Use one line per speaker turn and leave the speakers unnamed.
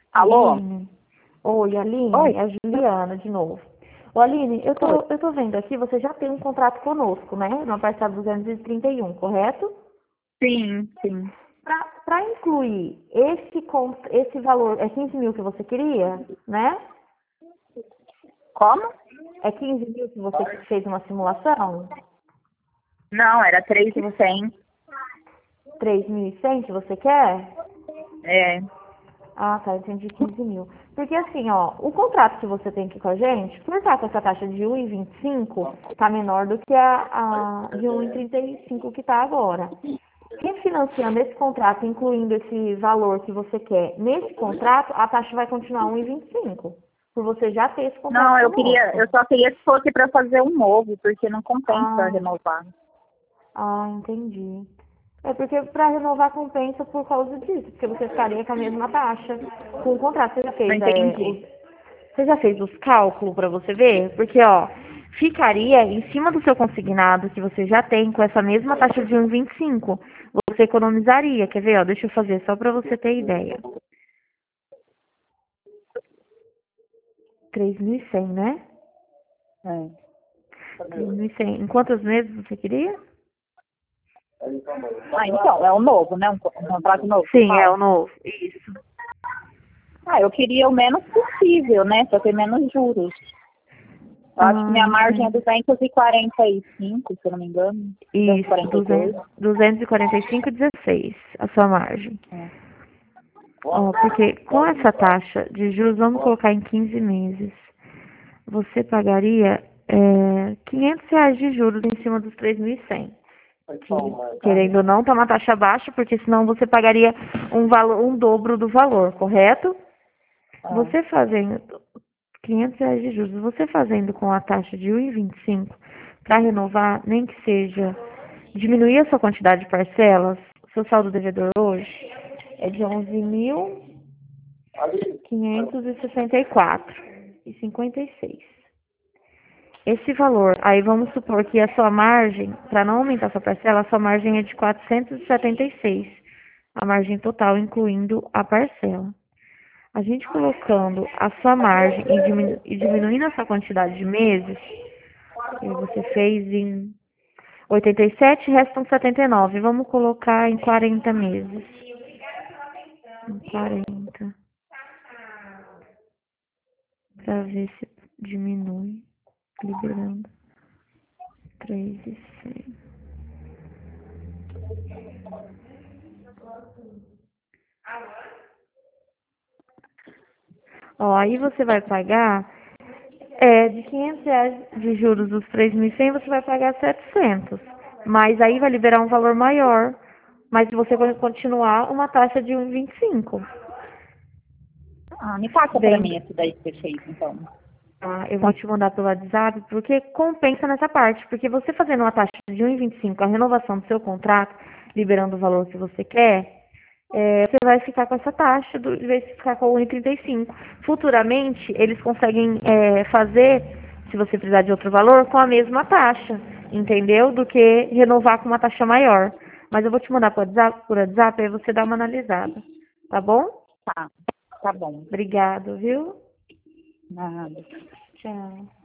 Alô?
Aline? Oi,
Oi?
Aline, é a Juliana de novo. Ô, Aline, eu tô vendo aqui, você já tem um contrato conosco, né? No parcela 231, correto?
Sim, sim.
Para incluir esse valor, é 15 mil que você queria, né?
Como?
É 15 mil que você fez uma simulação?
Não, era três
Que
e
você,
cem.
3.100 que você quer?
É.
Ah, tá, entendi 15 mil. Porque assim, ó, o contrato que você tem aqui com a gente, por estar com essa taxa de 1,25, tá menor do que a de 1,35 que tá agora. Refinanciando esse contrato, incluindo esse valor que você quer nesse contrato, a taxa vai continuar 1,25, por você já ter esse contrato
Não,
conosco.
eu só queria que fosse para fazer um novo, porque não compensa
Ah,
renovar.
entendi. É porque para renovar compensa por causa disso, porque você ficaria com a mesma taxa. Com o contrato,
Não entendi.
você já fez os cálculos para você ver? Porque, ó, ficaria em cima do seu consignado que você já tem com essa mesma taxa de 1,25. Você economizaria. Quer ver, ó? Deixa eu fazer só para você ter ideia. 3.100, né?
É.
3.100. Em quantos meses você queria?
Ah, então, é um novo, né? Um contrato novo, você
Sim, é o
fala?
novo. Isso.
Ah, eu queria o menos possível, né? Pra ter menos juros. Eu acho que minha margem é
Entendi.
245, se eu não me engano.
Isso,
242.
245,16 a sua margem.
É.
Ó, porque com essa taxa de juros, vamos colocar em 15 meses, você pagaria R$ 500 de juros em cima dos 3.100. Que, querendo ou não, tá uma taxa baixa, porque senão você pagaria um dobro do valor, correto?
Ah,
Você fazendo R$ 500 de juros, você fazendo com a taxa de 1,25 para renovar, nem que seja diminuir a sua quantidade de parcelas, seu saldo devedor hoje é de 11.564,56. Esse valor, aí vamos supor que a sua margem, para não aumentar a sua parcela, a sua margem é de 476, a margem total, incluindo a parcela. A gente colocando a sua margem e diminuindo a sua quantidade de meses, e você fez em 87, restam 79. Vamos colocar em 40 meses. Em 40, para ver se diminui, liberando 3.100. Ó, aí você vai pagar de R$ 500 de juros dos 3.100, você vai pagar 700. Mas aí vai liberar um valor maior. Mas você vai continuar uma taxa de 1,25.
me passa pra
Bem,
mim esse daí que você fez, então.
eu vou te mandar pelo WhatsApp, porque compensa nessa parte. Porque você fazendo uma taxa de 1,25, a renovação do seu contrato, liberando o valor que você quer, você vai ficar com essa taxa, em vez de ficar com 1,35. Futuramente, eles conseguem fazer, se você precisar de outro valor, com a mesma taxa, entendeu? Do que renovar com uma taxa maior. Mas eu vou te mandar por WhatsApp, aí você dá uma analisada. Tá bom?
Tá, tá bom.
Obrigado, viu?
Nada.
Tchau.